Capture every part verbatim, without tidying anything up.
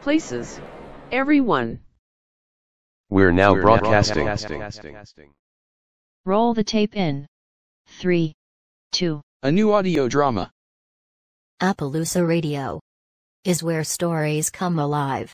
Places. Everyone. We're now We're broadcasting. broadcasting. Roll the tape in. Three, two. A new audio drama. Appaloosa Radio is where stories come alive.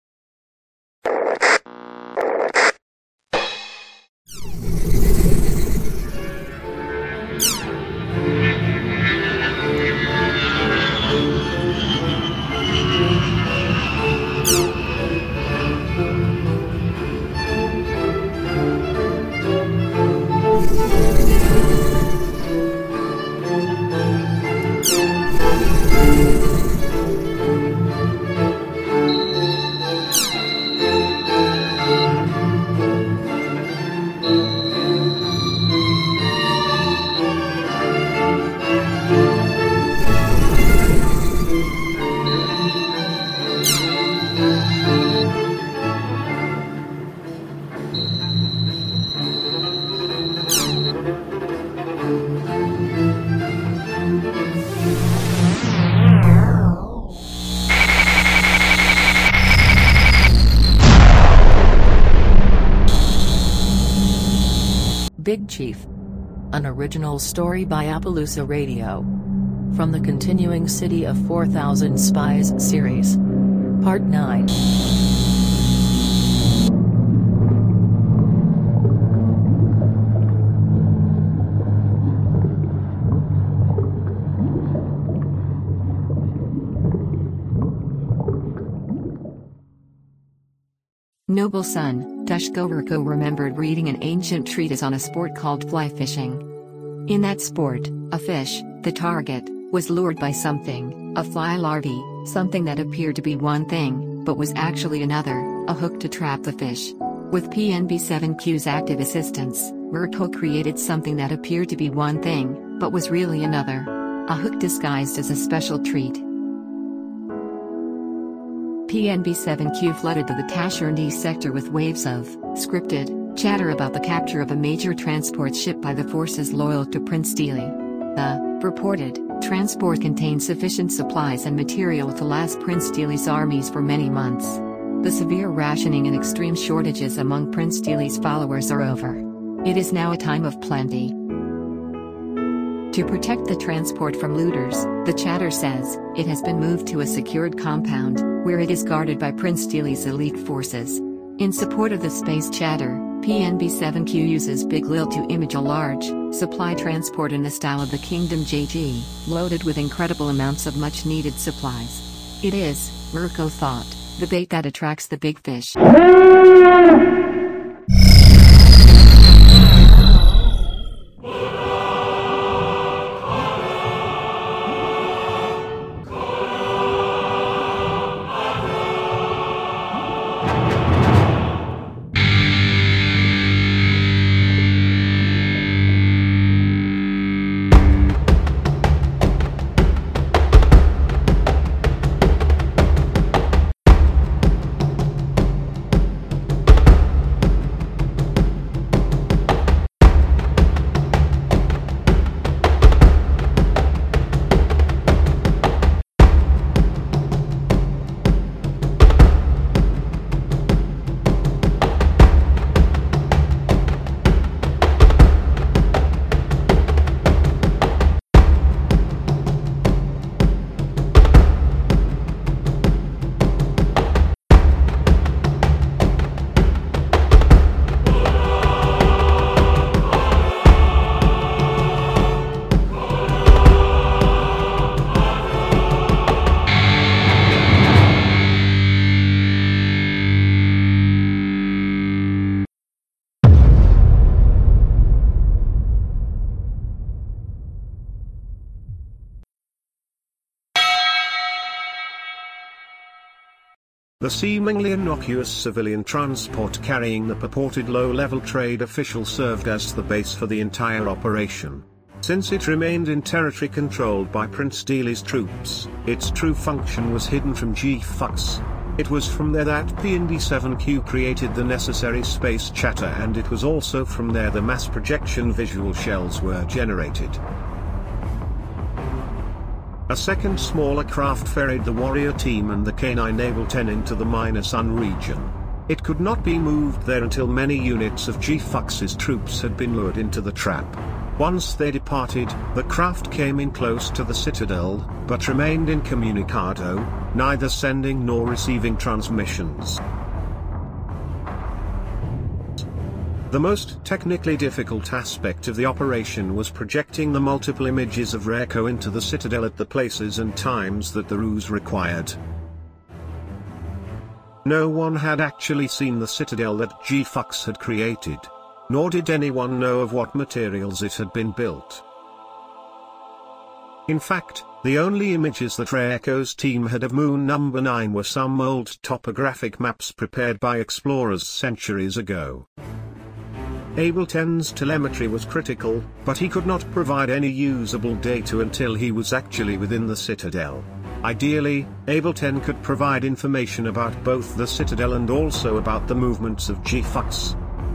Big Chief. An original story by Appaloosa Radio. From the continuing City of four thousand Spies series. Part nine. Noble son, Tushkoverko remembered reading an ancient treatise on a sport called fly fishing. In that sport, a fish, the target, was lured by something, a fly larvae, something that appeared to be one thing, but was actually another, a hook to trap the fish. With P N B seven Q's active assistance, Murko created something that appeared to be one thing, but was really another. A hook disguised as a special treat. P N B seven Q flooded to the Tashurndi sector with waves of scripted chatter about the capture of a major transport ship by the forces loyal to Prince Dili. The purported transport contained sufficient supplies and material to last Prince Dili's armies for many months. The severe rationing and extreme shortages among Prince Dili's followers are over. It is now a time of plenty. To protect the transport from looters, the chatter says, it has been moved to a secured compound, where it is guarded by Prince Dili's elite forces. In support of the space chatter, P N B seven Q uses Big Lil to image a large, supply transport in the style of the Kingdom J G, loaded with incredible amounts of much-needed supplies. It is, Murko thought, the bait that attracts the big fish. The seemingly innocuous civilian transport carrying the purported low-level trade official served as the base for the entire operation. Since it remained in territory controlled by Prince Dili's troops, its true function was hidden from G-Fux. It was from there that P N B seven Q created the necessary space chatter, and it was also from there the mass projection visual shells were generated. A second smaller craft ferried the warrior team and the K nine Able ten into the Minor Sun region. It could not be moved there until many units of G-Fux's troops had been lured into the trap. Once they departed, the craft came in close to the Citadel, but remained incommunicado, neither sending nor receiving transmissions. The most technically difficult aspect of the operation was projecting the multiple images of Raiko into the Citadel at the places and times that the ruse required. No one had actually seen the Citadel that G-Fux had created, nor did anyone know of what materials it had been built. In fact, the only images that Raiko's team had of Moon Number nine were some old topographic maps prepared by explorers centuries ago. Able ten's telemetry was critical, but he could not provide any usable data until he was actually within the Citadel. Ideally, Able ten could provide information about both the Citadel and also about the movements of G-Fux.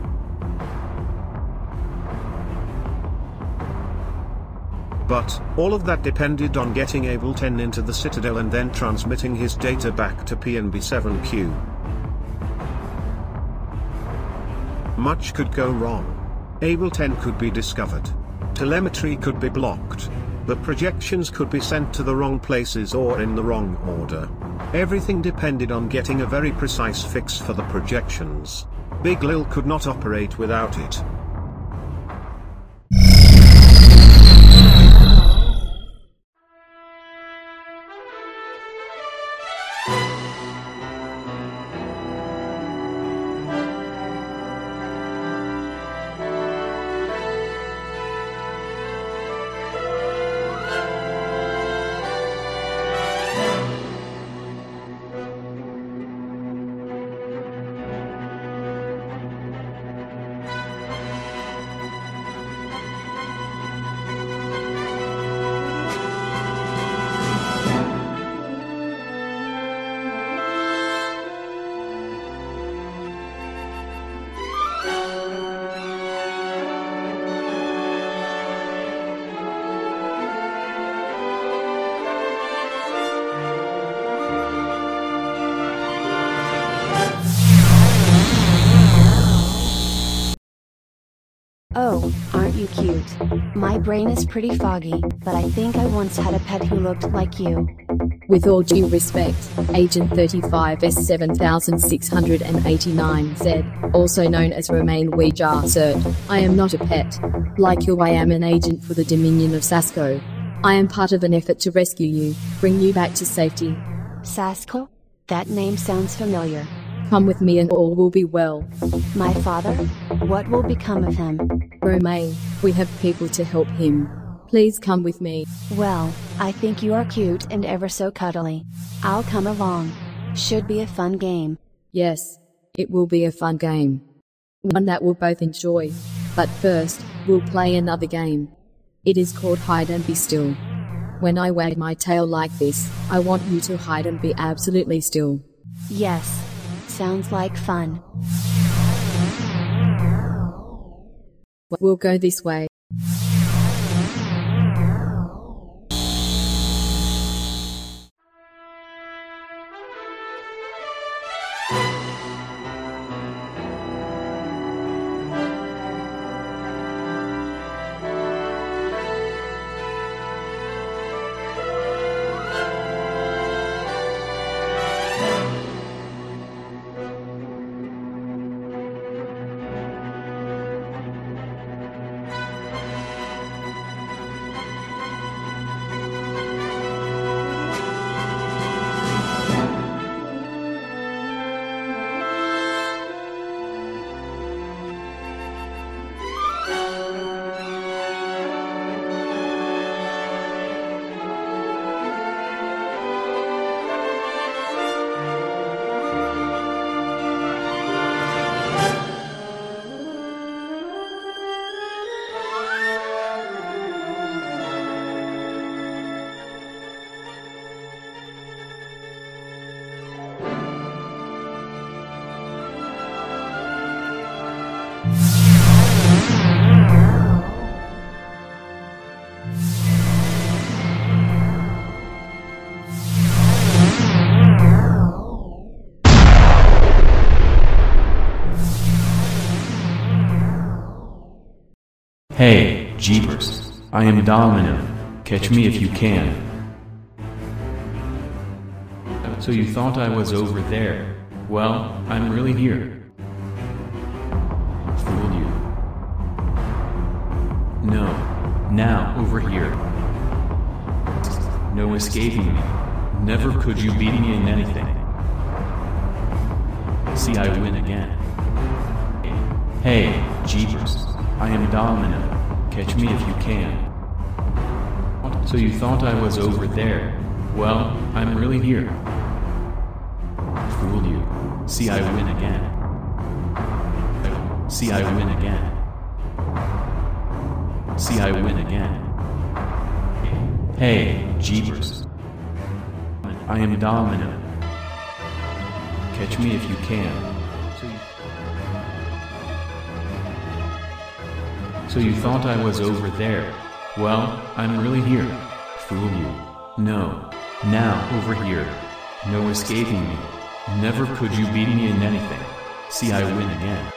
But, all of that depended on getting Able ten into the Citadel and then transmitting his data back to P N B seven Q. Much could go wrong. Able ten could be discovered. Telemetry could be blocked. The projections could be sent to the wrong places or in the wrong order. Everything depended on getting a very precise fix for the projections. Big Lil could not operate without it. Oh, aren't you cute? My brain is pretty foggy, but I think I once had a pet who looked like you. With all due respect, Agent thirty-five S seven six eight nine Z, also known as Romain Ouija Cert, I am not a pet. Like you, I am an agent for the Dominion of Sasko. I am part of an effort to rescue you, bring you back to safety. Sasko? That name sounds familiar. Come with me and all will be well. My father? What will become of him? Romain, we have people to help him. Please come with me. Well, I think you are cute and ever so cuddly. I'll come along. Should be a fun game. Yes, it will be a fun game. One that we'll both enjoy. But first, we'll play another game. It is called Hide and Be Still. When I wag my tail like this, I want you to hide and be absolutely still. Yes. Sounds like fun. We'll go this way. Hey, jeepers. I am Domino. Catch me if you can. So you thought I was over there? Well, I'm really here. Fooled you. No. Now, over here. No escaping me. Never could you beat me in anything. See, I win again. Hey, jeepers. I am Domino. Catch me if you can. So you thought I was over there? Well, I'm really here. Fooled you. See, I win again. See, I win again. See, I win again. Hey, jeepers. I am Domino. Catch me if you can. So you, so you thought I was over there? Well, I'm really here. Fool you. No. Now, over here. No escaping me. Never could you beat me in anything. See, I win again.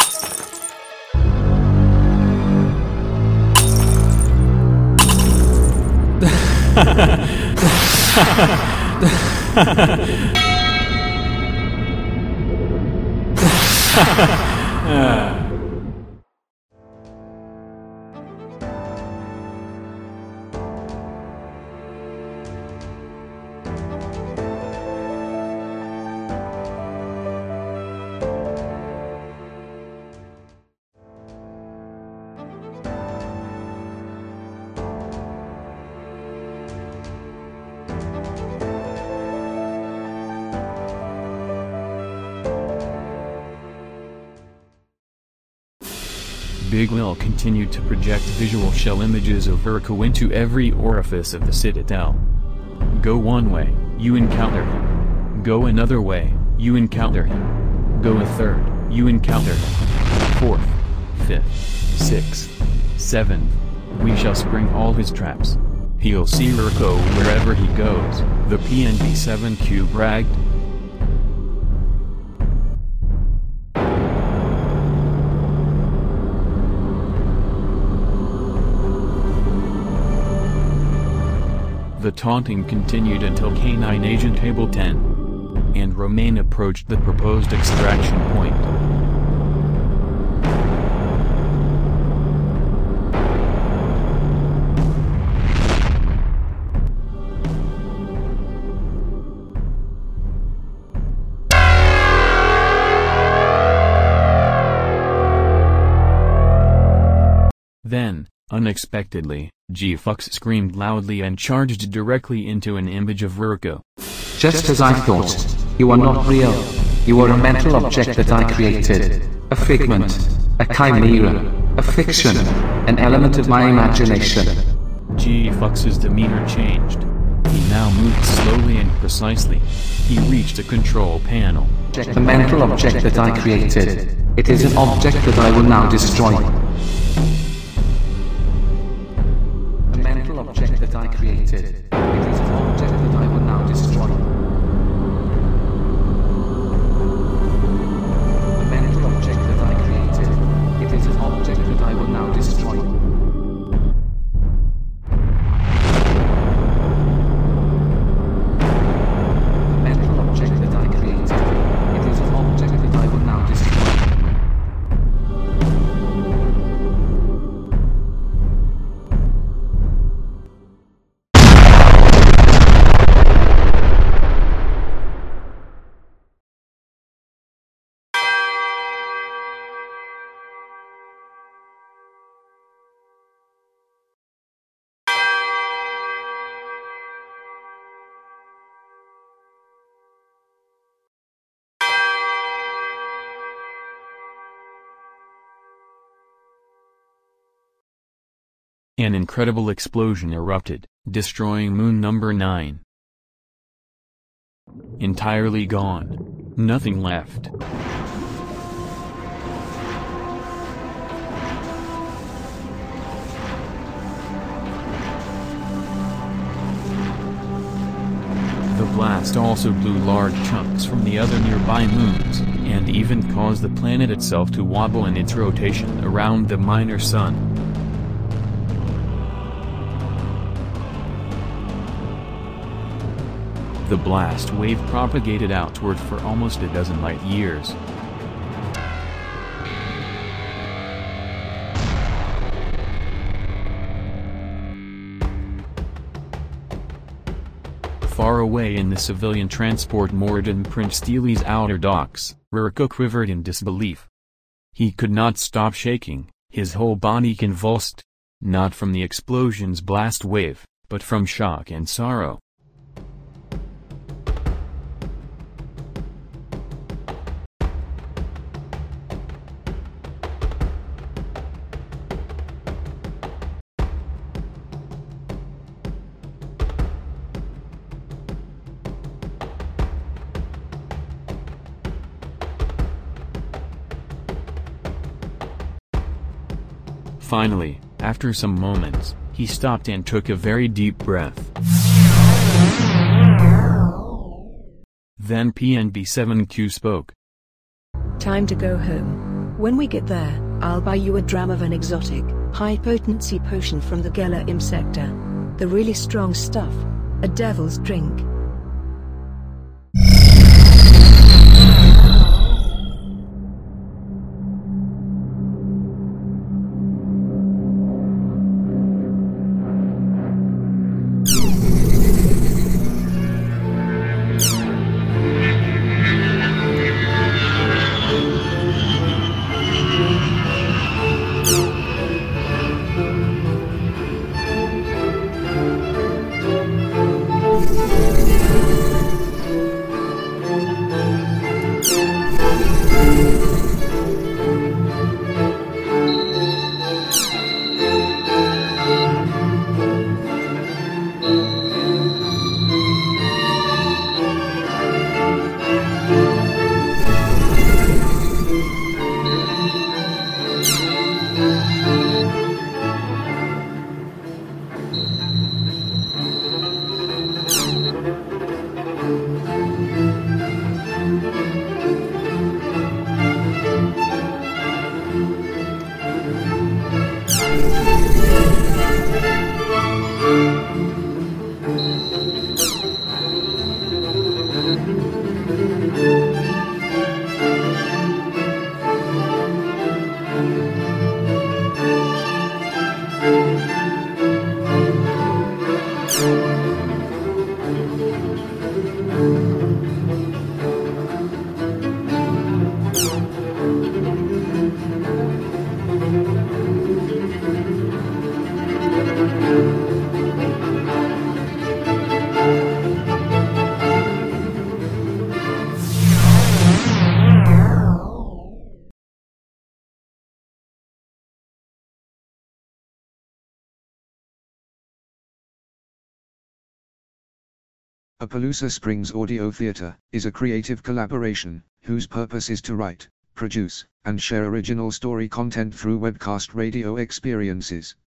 uh. Big Lil continued to project visual shell images of Urko into every orifice of the Citadel. Go one way, you encounter him. Go another way, you encounter him. Go a third, you encounter him. Fourth, fifth, sixth, seventh, we shall spring all his traps. He'll see Urko wherever he goes, the P N B seven Q bragged. The taunting continued until K nine Agent Table ten and Romain approached the proposed extraction point. Then, unexpectedly, G-Fux screamed loudly and charged directly into an image of Urko. Just as I thought. You are not real. You are a mental object that I created. A figment. A chimera. A fiction. An element of my imagination. G-Fux's demeanor changed. He now moved slowly and precisely. He reached a control panel. The mental object that I created. It is an object that I will now destroy. Object that I created. It is an object that I will now destroy. The mental object that I created. It is an object that I will now destroy. The mental object that I created. It is an object that I will now destroy. An incredible explosion erupted, destroying Moon number nine. Entirely gone. Nothing left. The blast also blew large chunks from the other nearby moons, and even caused the planet itself to wobble in its rotation around the minor sun. The blast wave propagated outward for almost a dozen light years. Far away in the civilian transport moored in Prince Stele's outer docks, Rurka quivered in disbelief. He could not stop shaking, his whole body convulsed. Not from the explosion's blast wave, but from shock and sorrow. Finally, after some moments, he stopped and took a very deep breath. Then P N B seven Q spoke. Time to go home. When we get there, I'll buy you a dram of an exotic, high-potency potion from the Gela-Im sector. The really strong stuff. A devil's drink. Appaloosa Springs Audio Theater is a creative collaboration whose purpose is to write, produce, and share original story content through webcast radio experiences.